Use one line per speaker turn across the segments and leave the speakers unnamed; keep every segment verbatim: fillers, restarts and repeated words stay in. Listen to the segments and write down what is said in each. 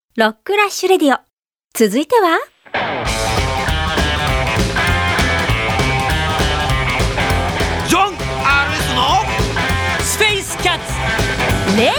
ロックラッシュレディオ。続いては
ジョン アールエス のスペースキャッツ
レディ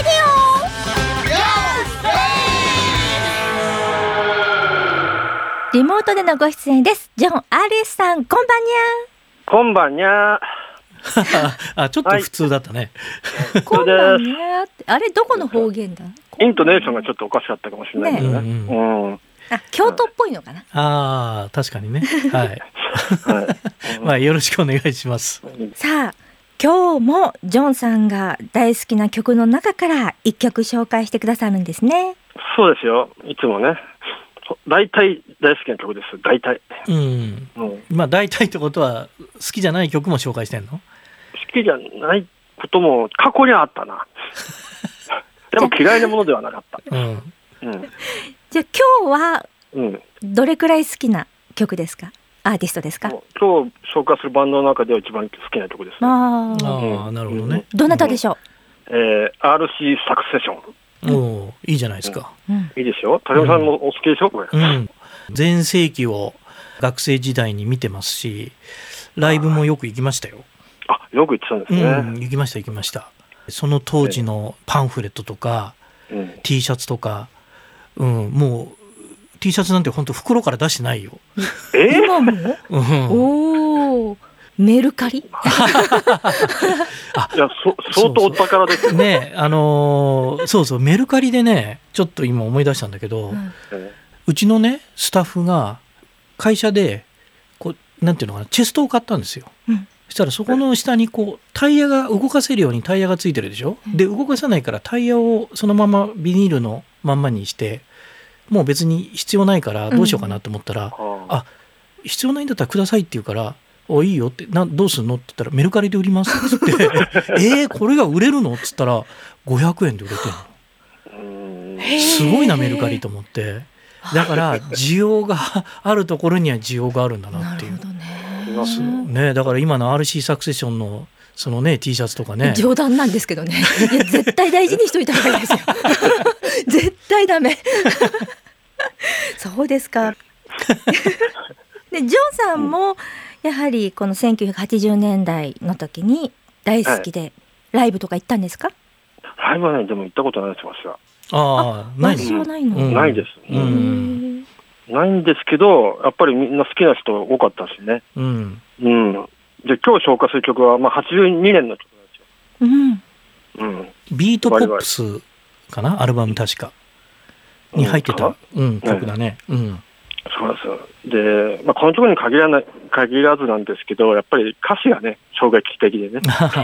オ。リモートでのご出演です。ジョン アールエス さん、こんばんに
こんばんにゃ
あ、ちょっと普通だったね。
ゃ。こんばんにゃって、あれどこの方言だ？
イントネーションがちょっとおかしかったかもしれないけどね。
ね
うんうん、
あ、京都っぽいのかな。
ああ、確かにね。はい。
はい
まあよろしくお願いします。
さあ、今日もジョンさんが大好きな曲の中から一曲紹介してくださるんですね。
そうですよ。いつもね。大体大好きな曲です。大体。
うん。
うん、
まあ大体ってことは好きじゃない曲も紹介してんの？
好きじゃないことも過去にあったな。でも嫌いなものではなかった。
うん。
うん、
じゃあ今日は
うん
どれくらい好きな曲ですか？アーティストですか？
今日紹介するバンドの中では一番好きな曲です、ね。
あ
あ
あ、
あ、なるほどね。
どなたでしょ
えー、アールシー サクセション。
おお、いいじゃないですか。
う？うん、
いいですよ。竹山さんもお好きでしょこれ。
うん。全盛期を学生時代に見てますし、ライブもよく行きましたよ。
あ、よく言ってたんです
う
ね。
ん、行きました行きました。その当時のパンフレットとか、
うん、
T シャツとか、うん、もう T シャツなんて本当袋から出してないよ。
えー、
今も？
うん、
おお、メルカリ？
いや、そ相当お宝ですよ。
ね、あのーそうそう、メルカリでね、ちょっと今思い出したんだけど、
う
うんうちのねスタッフが会社でこうなんていうのかな、チェストを買ったんですよ。
うん
そしたらそこの下にこうタイヤが動かせるようにタイヤがついてるでしょ。で動かさないからタイヤをそのままビニールのまんまにして、もう別に必要ないからどうしようかなと思ったら、
あ
あ、必要ないんだったらくださいって言うから「おいいよ」ってな「どうすんの?」って言ったら「メルカリで売ります」っつって「えー、これが売れるの?」っつったらごひゃくえんで売れてるの。
うん
すごいなメルカリと思って。だから需要があるところには需要があるんだなっていう
なるほどね。
ね。だから今の アールシー サクセションのそのね T シャツとかね、
冗談なんですけどね。いや絶対大事にしといた方がいいですよ。絶対ダメ。そうですか。でジョンさんもやはりこのせんきゅうひゃくはちじゅうねんだいの時に大好きでライブとか行ったんですか？
ライブはね、でも行ったことないです、私は。
ああ、ないの？
私はないの。
うん
ないです、
う
へ
ん
ー
ないんですけど、やっぱりみんな好きな人多かったしね。
うん
うん。で、今日紹介する曲は、まあ、はちじゅうにねんの曲
うん。
なんですよ。うん。
ビートポップスかな、アルバム確かに入ってた、
う
うんん、曲だね。うん
そうなんですよ。で、まあ、この曲に限らない、限らずなんですけど、やっぱり歌詞がね、衝撃的でね。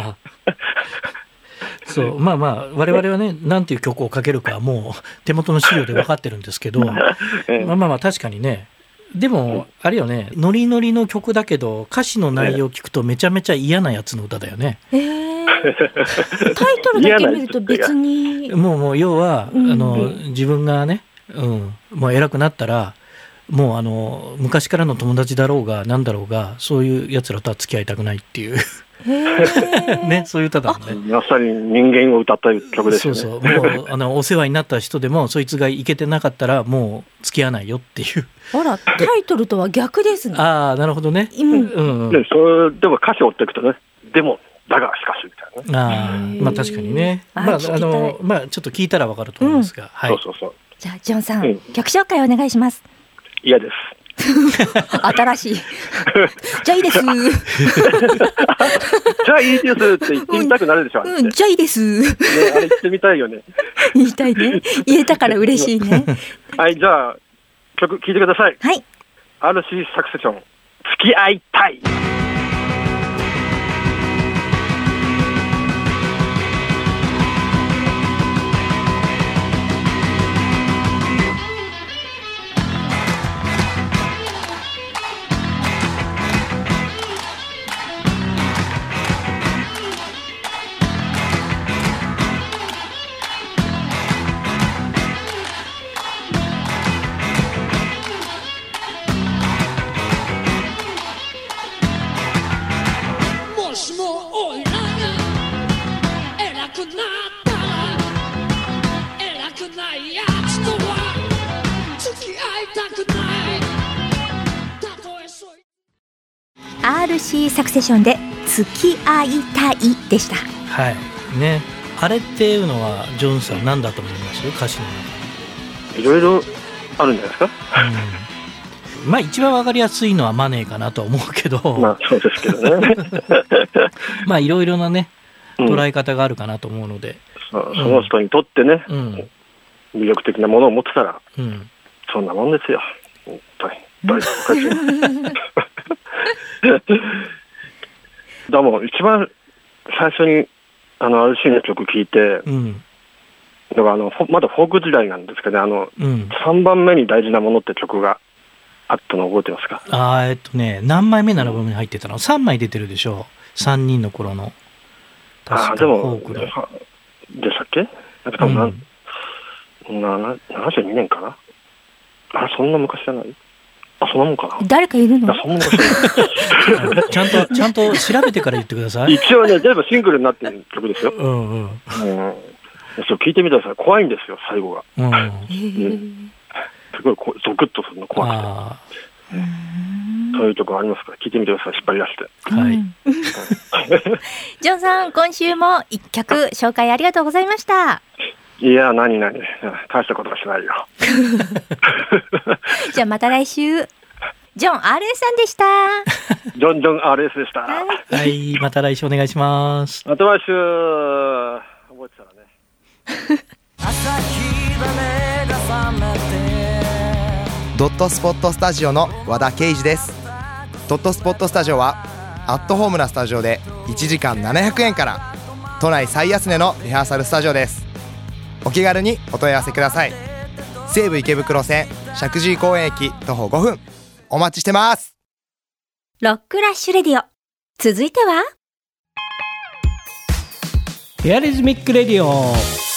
そうまあまあ我々はね何ていう曲をかけるかもう手元の資料で分かってるんですけど、
ええ
まあまあまあ確かにね。でもあれよね、ノリノリの曲だけど歌詞の内容を聞くとめちゃめちゃ嫌なやつの歌だよね。
えー、タイトルだけ見ると別に
もうもう要は、
うん
あの自分がね、うん、もう偉くなったらもうあの昔からの友達だろうがなんだろうがそういうやつらとは付き合いたくないっていうね、そういう歌だもんね。
まさに人間を歌った曲です
そ
よね。
うそう、もうあのお世話になった人でもそいつがイケてなかったらもう付き合わないよっていう。
あら、タイトルとは逆ですね。
ああ、なるほどね。
うん
うんうん、
で、それでも歌詞を追っていくとね、でも、だがしかしみたいなね。
ああ、まあ確かにね。
あ
まあ
聞きたい
あのまあちょっと聞いたらわかると思いますが、はい。
そうそうそう。
じゃあジョンさん、
うん
曲紹介お願いします。
嫌です。
新しい。じゃあいいです。
じゃあいいですって言ってみたくなるでしょ、あれって
うん、じゃあいいです。
ね、あれ言ってみたいよね。
言いたいね。言えたから嬉しいね。
はい、じゃあ、曲聴いてください。
はい。
アールシー サクセション、付き合いたい。
ルシーサクセションで付き合いたいでした。
はいね、あれっていうのはジョンさん何だと思います歌詞の中。
いろいろあるんじゃないですか、
うん、まあ一番わかりやすいのはマネーかなとは思うけど
まあそうですけどね
まあいろいろなね捉え方があるかなと思うので、
うん、その人にとってね、うん、魅力的なものを持ってたら、うん、そんなもんですよ本当に大丈夫でも一番最初にあの アールシー の曲聴いて、うん、だからあのまだフォーク時代なんですけどね、あの、うん、さんばんめに大事なものって曲があったの覚えてますか？
あーえっとね何枚目のアルバムに入ってたの？さんまい出てるでしょう、さんにんの頃の。
ああでもでしたっけ？なんか多分、うん、なななじゅうにねんかな。あそんな昔じゃない？あそんなもんかな。
誰かいるの？
そんな昔
ちゃんとちゃんと調べてから言ってください。
一応ね全部シングルになってる曲ですよ。うんうん。うん、そう聞いてみたら怖いんですよ最後が。うん。うん、すごいこゾクッとするの怖くて。あそういうとこありますから聞いてみてください、引っ張り出して。はい。
ジョンさん今週も一曲紹介ありがとうございました。
いや何何大したことはしないよ
じゃあまた来週。ジョン アールエス さんでした。
ジョンジョン アールエス でした。は
い、はい、また来週お願いします。
また来週覚えてたらね朝日が目が覚めて
ドットスポットスタジオの和田圭司です。ドットスポットスタジオはアットホームなスタジオでいちじかんななひゃくえんから都内最安値のリハーサルスタジオです。お気軽にお問い合わせください。西武池袋線石神井公園駅徒歩ごふんお待ちしてます。
ロックラッシュレディオ、続いては
エアリズミックレディオ。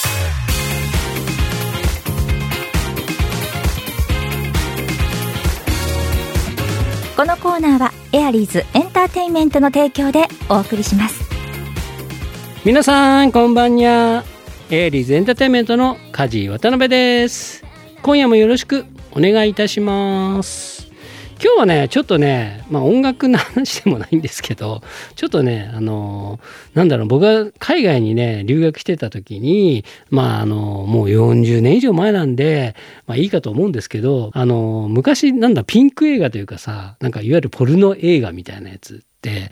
このコーナーはエアリーズエンターテインメントの提供でお送りします。
皆さんこんばんにゃ。エアリーズエンターテインメントの梶渡辺です。今夜もよろしくお願いいたします。今日はねちょっとね、まあ、音楽の話でもないんですけど、ちょっとねあのなんだろう、僕が海外にね留学してた時に、まああのもうよんじゅうねん以上前なんで、まあいいかと思うんですけど、あの昔なんだピンク映画というかさ、なんかいわゆるポルノ映画みたいなやつって、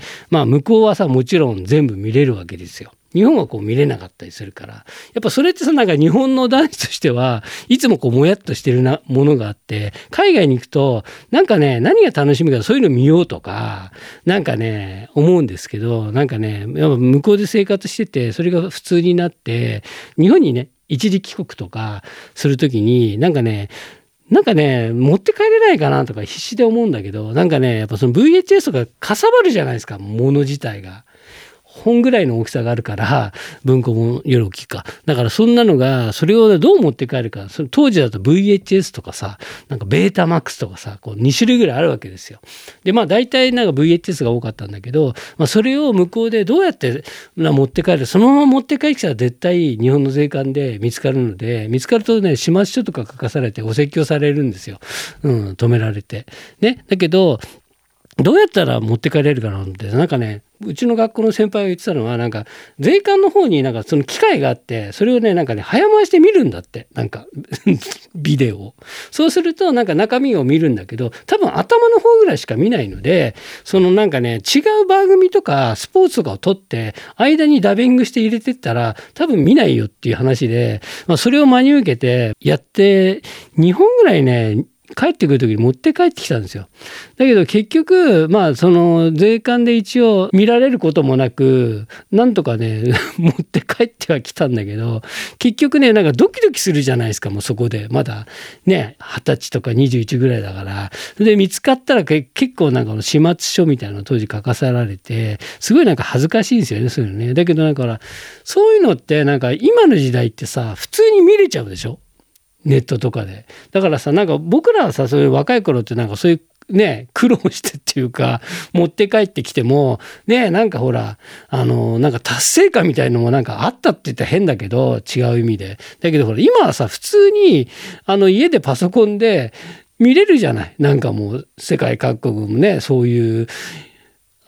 まあ向こうはさもちろん全部見れるわけですよ。日本はこう見れなかったりするから、やっぱそれってさ、なんか日本の男子としてはいつもこうもやっとしてるなものがあって、海外に行くとなんかね何が楽しみかそういうの見ようとかなんかね思うんですけど、なんかねやっぱ向こうで生活しててそれが普通になって日本にね一時帰国とかするときになんかねなんかね持って帰れないかなとか必死で思うんだけど、なんかねやっぱその ブイエイチエス とかかさばるじゃないですか、もの自体が。本ぐらいの大きさがあるから文庫もより大きいか、だからそんなのがそれをどう持って帰るか、その当時だと ブイエイチエス とかさなんかベータマックスとかさこうに種類ぐらいあるわけですよ。でまあ大体なんか ブイエイチエス が多かったんだけど、まあ、それを向こうでどうやって持って帰る、そのまま持って帰ってきたら絶対日本の税関で見つかるので、見つかるとね始末書とか書かされてお説教されるんですよ、うん、止められてね。だけどどうやったら持って帰れるかなって、なんかねうちの学校の先輩が言ってたのは、なんか税関の方になんかその機械があって、それをねなんかね早回して見るんだって、なんかビデオを。そうするとなんか中身を見るんだけど、多分頭の方ぐらいしか見ないので、そのなんかね違う番組とかスポーツとかを撮って間にダビングして入れてったら多分見ないよっていう話で、まあ、それを真に受けてやってにほんぐらいね帰ってくる時に持って帰ってきたんですよ。だけど結局まあその税関で一応見られることもなくなんとかね持って帰ってはきたんだけど、結局ねなんかドキドキするじゃないですか。もうそこでまだねはたちとかにじゅういちぐらいだから、で見つかったら結構なんかの始末書みたいなの当時書かされて、すごいなんか恥ずかしいんですよねそういうのね。だけどなんかそういうのってなんか今の時代ってさ普通に見れちゃうでしょ、ネットとかで。だからさなんか僕らはさそういう若い頃ってなんかそういうね苦労してっていうか持って帰ってきてもねなんかほらあのなんか達成感みたいのもなんかあったって言ったら変だけど違う意味で。だけどほら今はさ普通にあの家でパソコンで見れるじゃない。なんかもう世界各国もねそういう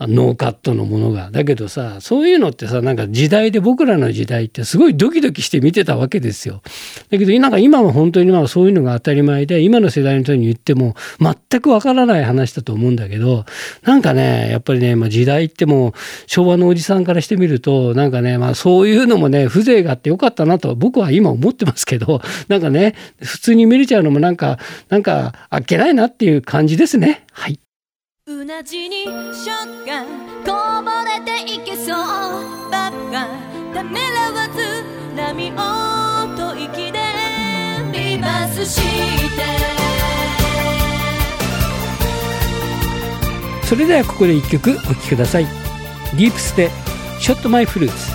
ノーカットのものが。だけどさ、そういうのってさ、なんか時代で、僕らの時代ってすごいドキドキして見てたわけですよ。だけどなんか今は本当にまあそういうのが当たり前で、今の世代の人に言っても全くわからない話だと思うんだけど、なんかねやっぱりね、まあ、時代ってもう昭和のおじさんからしてみると、なんかね、まあそういうのもね風情があってよかったなと僕は今思ってますけど、なんかね普通に見れちゃうのもなんかなんかあっけないなっていう感じですね。はい。
うなじに食感こぼれていけそうばっかためらわず波をと息でリバースして
それではここで一曲お聴きください。ディープスでショットマイフルーツ。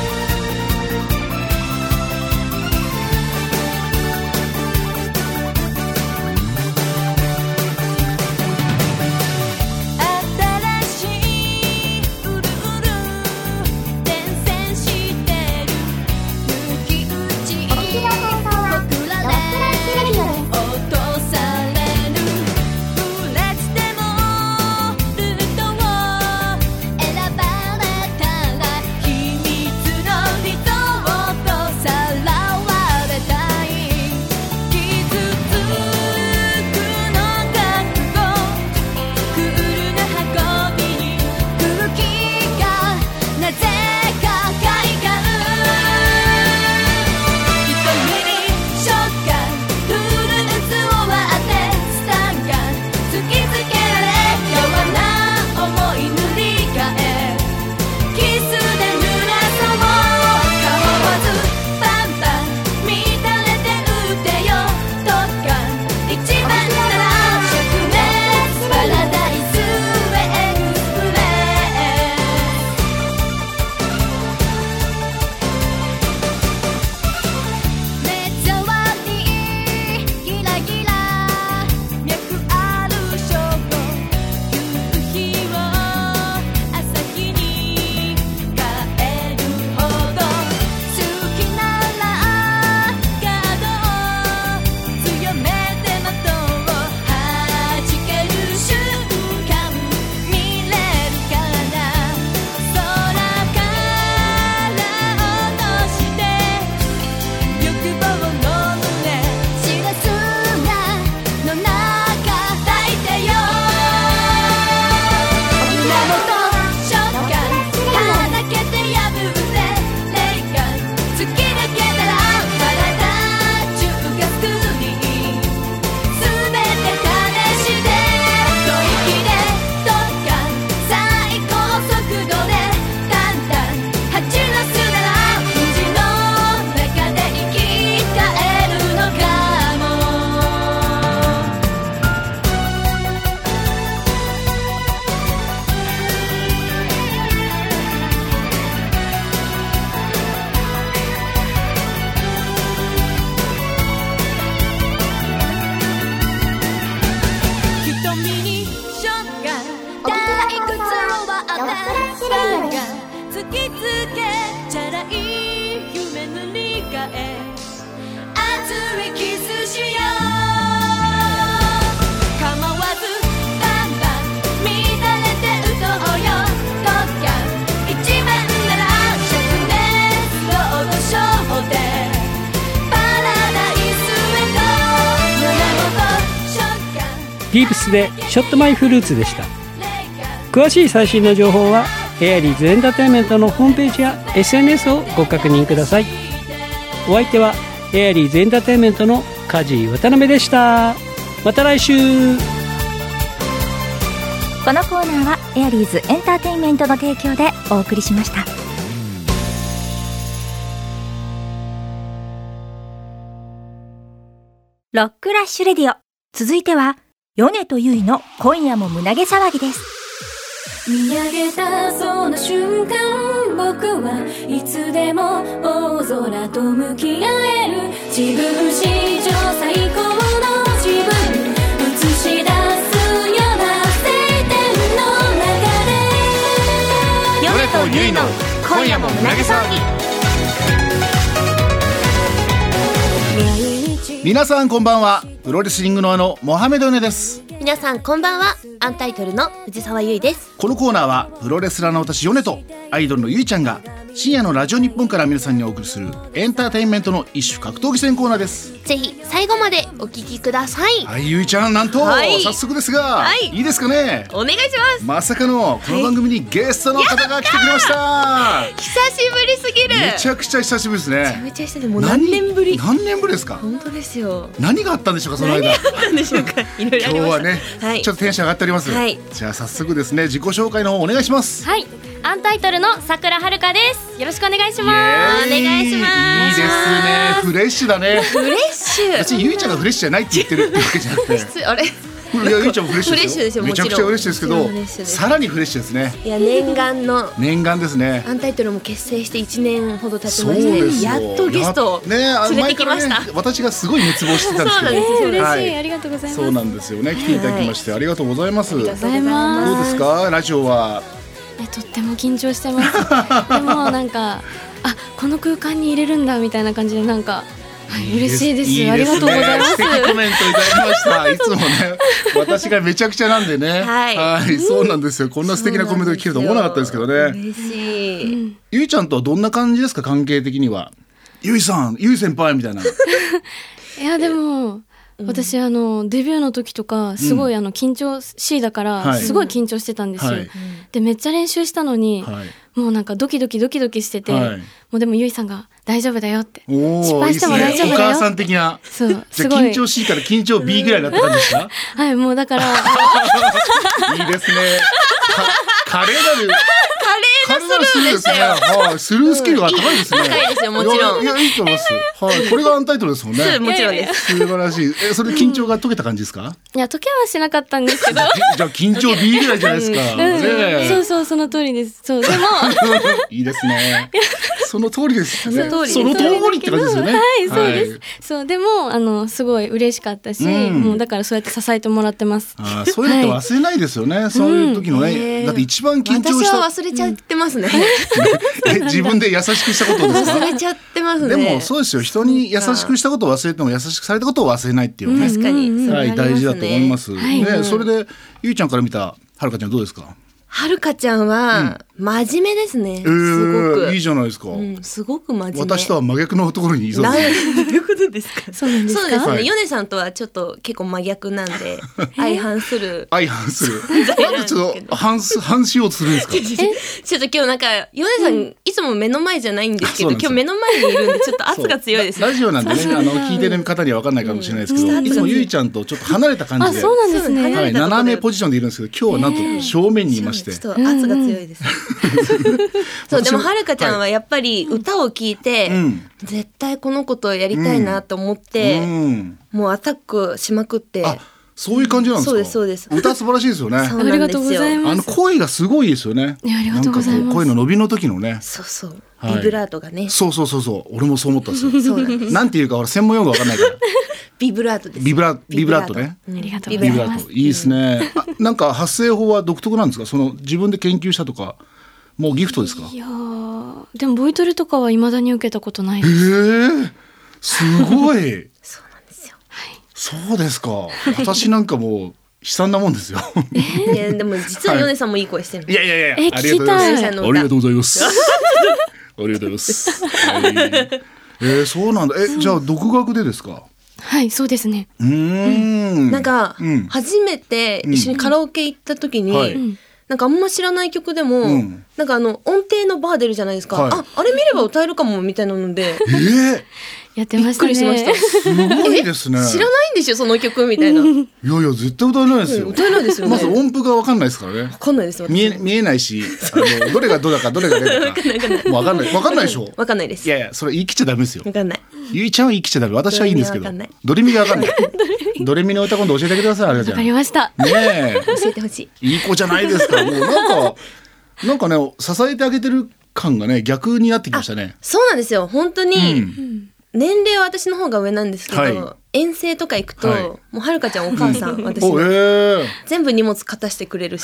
ディープスでショットマイフルーツでした。詳しい最新の情報はエアリーズエンターテインメントのホームページや エスエヌエス をご確認ください。お相手はエアリーズエンターテインメントの梶渡辺でした。また来週。
このコーナーはエアリーズエンターテインメントの提供でお送りしました。ロックラッシュレディオ、続いては米とゆいの今夜も胸毛騒ぎです。
見上げたその瞬間、僕はいつでも大空と向き合える。自分史上最高の自分映し出すような晴天の中で、
米とゆいの今夜も胸毛騒ぎ。
皆さんこんばんは。 プロレスリングのあのモハメドヨネです。
皆さんこんばんは。アンタイトルの藤沢優衣です。
このコーナーはプロレスラーの私ヨネとアイドルのゆいちゃんが深夜のラジオ日本から皆さんにお送りするエンターテインメントの一種格闘技戦コーナーです。
ぜひ最後までお聞きください。
はい、ゆいちゃん、なんと、はい、早速ですが、はい、いいですかね。
お願いします。
まさかのこの番組にゲストの方が来てくれました。
久しぶりすぎる。
めちゃくちゃ久しぶりですね。
めちゃめちゃ久しぶり。もう何年ぶり。
何年ぶりですか。
本当ですよ。
何があったんでしょうか、その間。
何があったんでしょうか。いろいろありました。
今日はね、はい、ちょっとテンション上がっております。
はい、
じゃあ早速ですね、自己紹介の方お願いします。
はい、アンタイトルの桜はるかです。よろしくお願いします。
お願いします。
いいですね。フレッシュだね。
フレッシュ。
別にゆいちゃんがフレッシュじゃないって言ってるってわけじゃなくて。
あれ。
いや、ゆいちゃんもフレッシュですよ。
フレッシュですよ。
めちゃくちゃフレッシュですけど、さらにフレッシュですね。
いや、念願の
念願ですね。
アンタイトルも結成していちねんほど経ちまして、やっとゲストを連れてきました。
私がすごい熱望してたんですけど、
嬉しい、ありがとうございます。
そうなんですよね。来ていただきましてありがとうございます。
ありがとうございます。
どうですか、ラジオは。
え、とっても緊張してます。でもなんか、あ、この空間に入れるんだみたいな感じで、なんかはい、嬉しいです。
いいですね。
ありがとうございます。
素敵コメントいただきました。いつもね、私がめちゃくちゃなんでね。
はい、
はい、そうなんですよ。こんな素敵なコメントが聞けると思わなかったですけどね。
嬉しい。うん、
ゆいちゃんとはどんな感じですか、関係的には。ゆいさん、ゆい先輩みたいな。い
や、でも。私あのデビューの時とかすごいあの緊張しいだからすごい緊張してたんですよ、はい、でめっちゃ練習したのに、はい、もうなんかドキドキドキドキしてて、はい、もうでもゆいさんが大丈夫だよって、失敗しても大丈夫だよ、
お母さん的な。
そう
すごい緊張しいから緊張 ビー ぐらいだった感じですか。
はい、もうだから
いいですね。華麗なる
華麗なスルーでしたよ。
はい、スルースキルが高いですね。
高いですよ、もちろん。
いや、いいと思います。はい、これがアンタイトルですもんね。
もちろんです。
素晴らしい。え、それ緊張が解けた感じですか。
いや、解けはしなかったんですけど。
じゃあ緊張 ビー ぐらいじゃないですか。
そうそう、その通りです。そう、でも。
いいですね。その通りです。
その通り。
その通りって感じですよね。
はい、そうです。そう、でも、あの、すごい嬉しかったし、もうだからそうやって支えてもらってます。
あ、そういうのって忘れないですよね。そういう時のね、だって一番緊張した。
私は忘れちゃってますね。
自分で優しくしたことですか。
忘れちゃってますね。
でもそうですよ。人に優しくしたことを忘れても優しくされたことを忘れないっていうね。
確かに。
はい、大事だと思います。ね、それでゆいちゃんから見たはるかちゃんどうですか。
はるかちゃんは真面目ですね。すごく
いいじゃないですか。
すごく真面目。
私とは真逆のところにいそう
です。どういうことですか。
そうなんですか。
そうですね。ヨネさんとはちょっと結構真逆なんで相反する。
相反する。なんでちょっと反す反しようとするんですか。
ちょっと今日なんかヨネさんいつも目の前じゃないんですけど、今日目の前にいるんでちょっと圧が強いです。
ラジオなんでね、あの聞いてる方には分かんないかもしれないですけど、いつもゆいちゃんとちょっと離れた感じで。
そうなんですね。
はい、斜めポジションでいるんですけど、今日はなんと正面にいまして。
ちょっと圧が強いです。そうでもはるかちゃんはやっぱり歌を聴いて、うん、絶対このことをやりたいなと思って、うん、もうアタックしまくって。
あ、そういう感じなんですか。
そうですそうです。
歌素晴らしいですよね。
ありがとうございます。
あの声がすごいですよね。
ありがとうございます。
声の伸びの時のね。
そうそう。ビブラートがね。
そうそうそうそう。俺もそう思ったんですよ。そうなんです。なんていうか俺専門用語わかんないから。
ビブラートです。
ビブラビブラートね。
ありがとうございます。
いいですね。なんか発声法は独特なんですか。その自分で研究したとか。もうギフトですか。
いやでもボイトレとかは未だに受けたことないです。
えー、すごい。
そうなんですよ。
はい。
そうですか。私なんかもう悲惨なもんですよ。
えー、でも実はヨネさんもいい声してる。
いやいやいや。
え、聞きたい。
ありがとうございます。ありがとうございます。はい、えー、そうなんだ。え、じゃあ独学でですか。
はい、そうですね。
うん。
なんか、うん、初めて一緒にカラオケ行った時に。うんはい、なんかあんま知らない曲でも、うん、なんかあの音程のバー出るじゃないですか、はい、あ、あれ見れば歌えるかもみたいなので、
えー、
やってましたね。
びっくりしました。
すごいですね。
知らないんでしょその曲みたいな。い
やいや絶対歌えないですよ。
歌えないですよね。
まず音符が分かんないですからね。
分かんないですよ。
見え見えないし、あのどれがどだかどれがどれだかもう分かんない分かんないでしょ。
分かんないです。
いやいやそれ言い切っちゃダメですよ。
分かんない。
ゆいちゃんは言い切っちゃダメ。私はいいんですけど。ドレミが分かんない。ドレミの歌今度教えてください。あれじゃん。
わかりました。
ねえ。
教えてほし
い。いい子じゃないですか。もうなんかなんかね支えてあげてる感がね逆になってきましたね。
そうなんですよ本当に。うん年齢は私の方が上なんですけど、はい、遠征とか行くと、はい、もうはるかちゃんお母さん私の、えー、全部荷物片してくれるし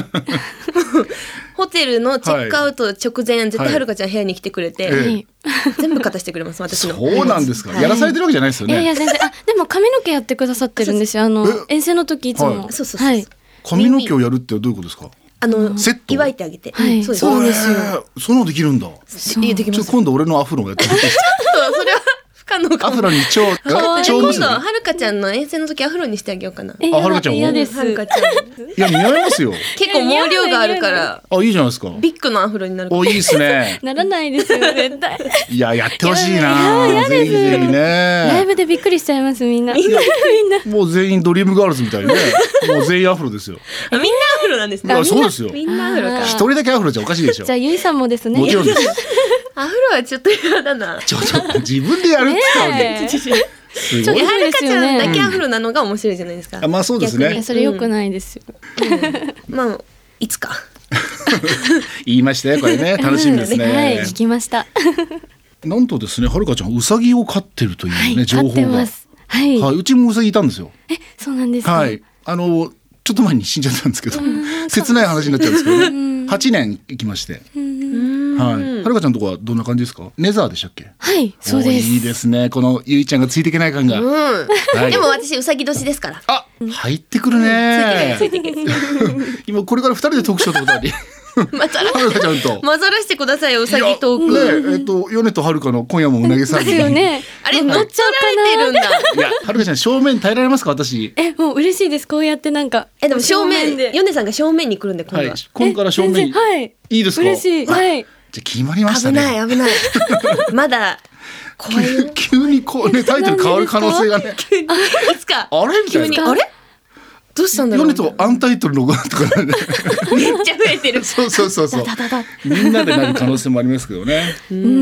ホテルのチェックアウト直前、はい、絶対はるかちゃん部屋に来てくれて、はい、全部片してくれます私の。
そうなんですか、はい、やらされてるわけじゃないですよね。
いやいや全然あでも髪の毛やってくださってるんですよ。あの遠征の時いつも、はい、そうそうそう、はい、
髪の毛をやるってどういうことですか。
あの
セット
祝いてあげて、
はい、そうです。そうですよ。
そのできるんだ。
そうできます。
ちょ今度俺のアフロもやってみて。
それは不可能かも。
アフロに超超
今度はるかちゃんの遠征の時アフロにしてあげようかな。
あはるかちゃんも。
嫌です。はるかちゃん。い
や似合いますよ。
結構毛量があるから。
あいいじゃないですか。
ビッグのアフロになる。
おいいですね。
ならないですよ絶対。
いややってほしいな。ぜひぜひね。
ライブでびっくりしちゃいますみんな。みんな
もう全員ドリームガールズみたいにね。もう全員アフロですよ。
みんなアフロなんですね。
そうですよ。
みんなアフロか。
一人だけアフロじゃおかしいでしょ。
じゃあゆいさんもですね。
もちろんです。
アフロはちょっと嫌だな。
ちょちょ自分でやるって言ったのに。
すごい。はるかちゃんだけアフロなのが面白いじゃないですか。
あまあそうですね。
それ良くないですよ。
うん、まあいつか。
言いましたよこれね楽しみですね。
はい、聞きました。
なんとですねはるかちゃんウサギを飼ってるというね、はい、情報が。
飼ってます。はい、
はい。うちもウサギいたんですよ。
えそうなんですか。
はい。あのちょっと前に死んじゃったんですけど切ない話になっちゃうんですけどね。はちねん生きまして。はい。はるかちゃんのとこはどんな感じですか。ネザーでしたっけ。
はいそうです。
いいですねこのゆいちゃんがついていけない感が。
うんはい、でも私うさぎ年ですから。
あ入ってくるね。ついてくるついてくる。今これからふたりでトークショーってことあり。
まざら
はるかちゃんと
混ざらしてくださいようさぎトーク。
ねえっとヨネとはるかの今夜もうなげ騒ぎ。
ですよね。
あれ乗っちゃられてるんだ。
いやはるかちゃん正面耐えられますか私。
えもう嬉しいですこうやってなんか。
えでも正面でヨネさんが正面に来るんで今度は。
今から正面に。
はい
いいですか。
嬉しい。はい。
じゃ決まりましたね。
危ない危ない。まだ
怖い。急にこうねタイトル変わる可能性がね。
急にいつか。
あれみたいな。
あれ。どうしたんだろう。
ヨネとアンタイトルのとかね。
めっちゃ増えてる。
そうそうそうそう。みんなでなる可能性もありますけどね。
うんうん。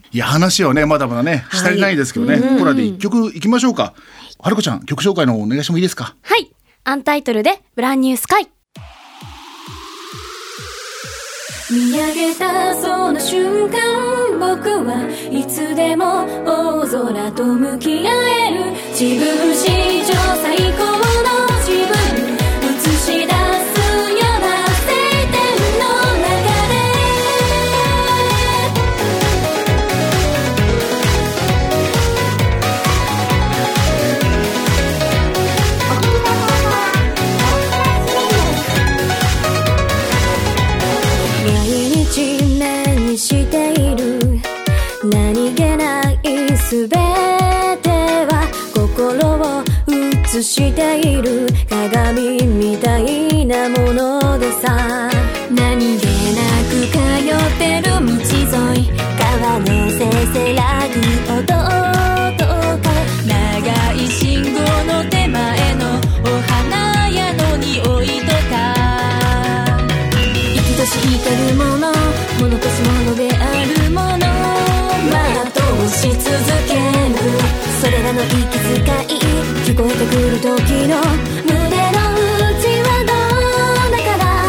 いや話はねまだまだねしたりないですけどね。ここらで一曲いきましょうか。はるかちゃん曲紹介のお願いしてもいいですか。
はい。アンタイトルでブランニュースカイ。
見上げたその瞬間僕はいつでも大空と向き合える自分史上最高の自分映し出すような晴天の中で毎日目にしている何気ないすべては心を映している鏡みたいなものでさ何気なく通ってる道沿い川のせせらぐ音とか長い信号の手前のお花屋の匂いとか生きとし生けるもの物とし物であるもの全うし続けるそれらの息遣い聞こえてくる時の胸の内はどうだ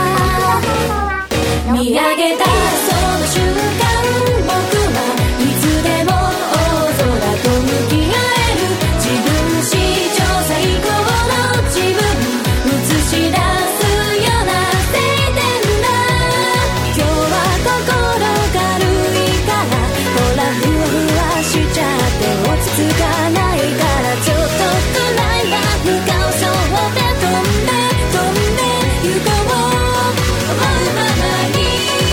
から見上げたその瞬間僕はいつでも大空と向き合える自分史上最高の自分映し出すような晴天だ今日は心軽いからほらふわふわしちゃって落ち着かないからちょっとくらいは向かうそうで飛んで飛んで行こう思うままに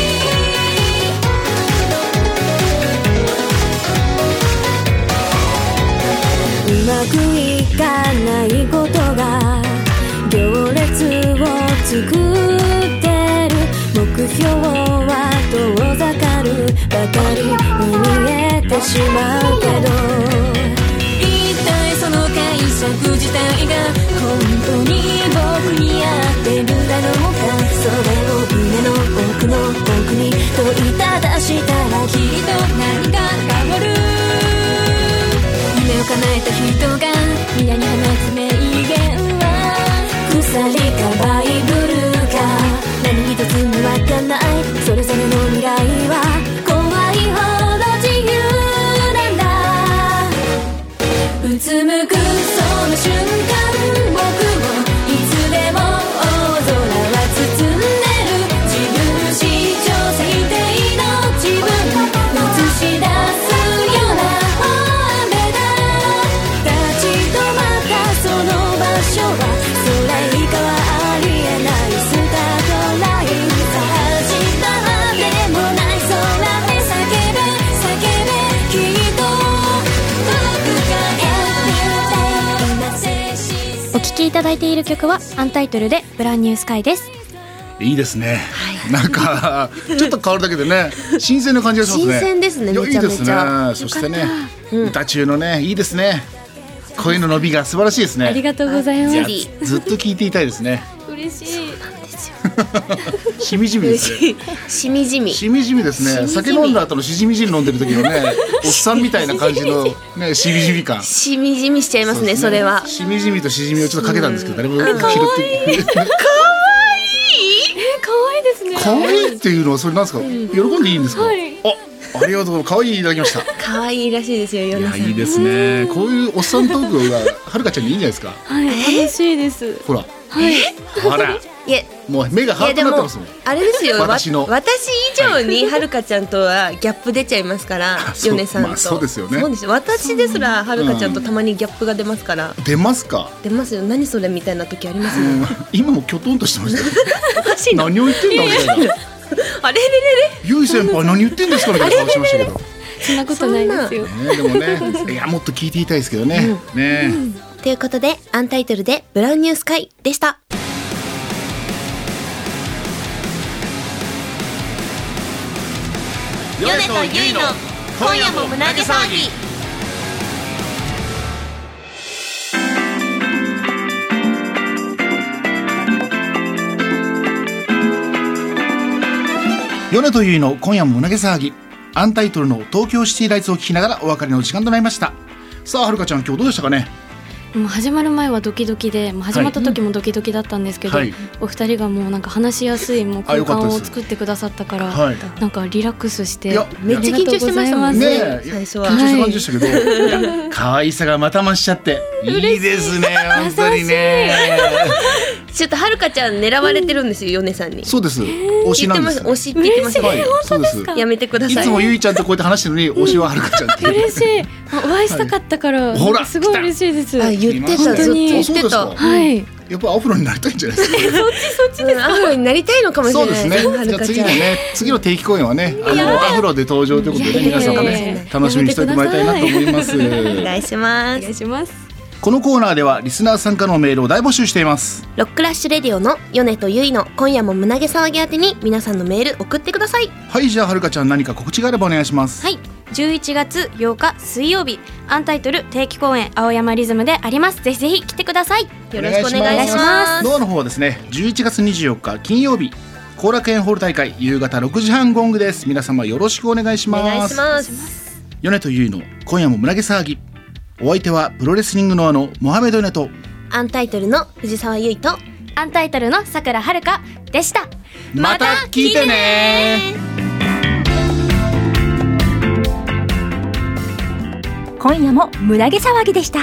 うまくいかないことが行列を作ってる目標は遠ざかるばかりに見えてしまうけど一体その解釈自体が本当に僕に合ってるだろうかそれを胸の奥の奥に問いただしたらきっと何か変わる夢を叶えた人が宮に放つ名言は鎖かバイブルか何一つにわかんないそれぞれの未来は怖いほど自由なんだ
お聴きいただいている曲はアンタイトルでブランニュースカイです。
いいですね、はい、なんかちょっと変わるだけでね新鮮な感じがしますね。
新鮮ですね、めちゃめちゃ。
いいですね。そしてね、うん、歌中のねいいですね、声の伸びが素晴らしいですね。
ありがとうございます。
ずっと聞いていたいですね。
嬉しい。そう
なんですよ
しみじみですね。
しみじみ
しみじみですね。酒飲んだ後のしじみじみ飲んでる時のねおっさんみたいな感じのねしみじみ感。
しみじみしちゃいますね、それは。
しみじみとしじみをちょっとかけたんですけど、誰も拾って
かわいい
可愛いですね。
可愛いっていうのはそれなんですか。喜んでいいんですか。
はい。
あ、ありがとう。可愛いいただきました。
可愛いらしいですよ、ヨネさん。
いいですね。こういうおっさんトークがはるかちゃんにいいんじゃないですか。
はい、楽しいです。
ほら。
はい。
ほら。
いや、
もう目がハートになってますもん。
あれですよ。
私の
私以上にはるかちゃんとはギャップ出ちゃいますから、ヨネさんと。
まあそうですよね。
そうですよ。私ですらはるかちゃんとたまにギャップが出ますから。
出ますか。
出ますよ。何それみたいな時ありますね。
今もきょとんとしてましたよ。
おかしいな。
何を言ってんだみたいな。
あれれれれ。
ゆい先輩何言ってんですかみたいな顔しましたけど。
そんなことないですよ。
ね、でもね、いやもっと聞いていたいですけどね。ね。
ということでアンタイトルでブラウンニュースカイでした。ヨネとユイの今夜も胸毛騒ぎ。
ヨネとユイの今夜も胸毛騒ぎ、アンタイトルの東京シティライツを聞きながらお別れの時間となりました。さあはるかちゃん、今日どうでしたかね。
もう始まる前はドキドキで、もう始まった時もドキドキだったんですけど、はい、お二人がもうなんか話しやすいもう空間を作ってくださったから、はい、なんかリラックスして、
めっちゃ緊張してましたもんね。
最初は緊張した感じでしたけど、はい、可愛さがまた増しちゃっていいですね、本当にね。
ちょっとはるかちゃん狙われてるんですよ、ヨネさんに。
そうです。推しなんです。
推しって言ってました。
はい、そうです。
やめてください。
いつもゆいちゃんとこうやって話してるのに推しははるかちゃんっていう。
嬉しい。お会いしたかったから、ほらすごい嬉しいです。
あ、言ってた、ずっと言ってた。
はい。
やっぱアフロになりたいんじゃないですか。
そっちそっちです。アフロになりたいのかもしれない。
そうですね。じゃあ次のね、次の定期公演はね、あのアフロで登場ということで、皆さんもね、楽しみにしておいてもらいたいなと思います。
お願いします。
お願いします。
このコーナーではリスナー参加のメールを大募集しています。
ロックラッシュレディオのヨネとユイの今夜も胸毛騒ぎ宛てに皆さんのメール送ってください。
はい、じゃあはるかちゃん、何か告知があればお願いします。
はい、じゅういちがつようか水曜日、アンタイトル定期公演青山リズムであります。ぜひぜひ来てください。
よろしくお願いします。
ドアの方はですね、じゅういちがつにじゅうよっか金曜日、後楽園ホール大会夕方ろくじはんゴングです。皆様よろしくお願いします。
お願いします。
ヨネとユイの今夜も胸毛騒ぎ、お相手はプロレスリングノアのモハメドヨネと、
アンタイトルの藤沢優衣と、
アンタイトルのさくらはるかでした。
また聞いてね。
今夜も胸毛騒ぎでした。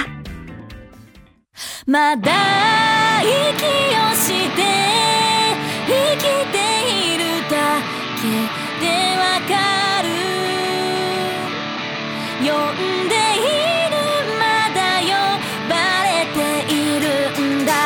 まだ息をして生きているだけでわかる。呼んでいる、まだ呼ばれているんだ。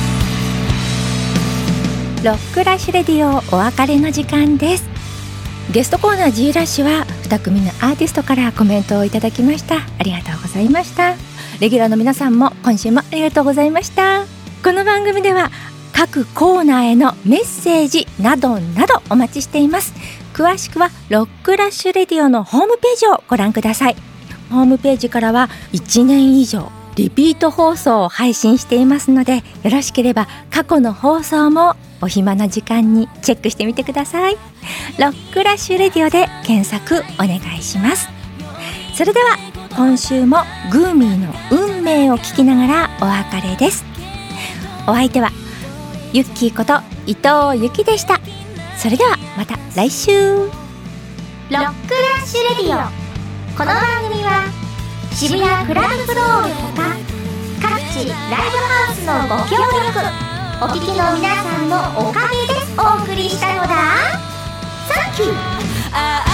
ロックラッシュレディオお別れの時間です。ゲストコーナー G ラッシュはに組のアーティストからコメントをいただきました。ありがとうございました。レギュラーの皆さんも今週もありがとうございました。この番組では各コーナーへのメッセージなどなどお待ちしています。詳しくはロックラッシュレディオのホームページをご覧ください。ホームページからはいちねん以上リピート放送を配信していますので、よろしければ過去の放送もお暇な時間にチェックしてみてください。ロックラッシュレディオで検索お願いします。それでは今週もグーミーの運命を聞きながらお別れです。お相手はユッキーこと伊藤由紀でした。それではまた来週。
ロックラッシュレディオ、この番組は渋谷クラブフロールほか各地ライブハウスのご協力、お聞きの皆さんのおかげでお送りしたのだ。サンキュー。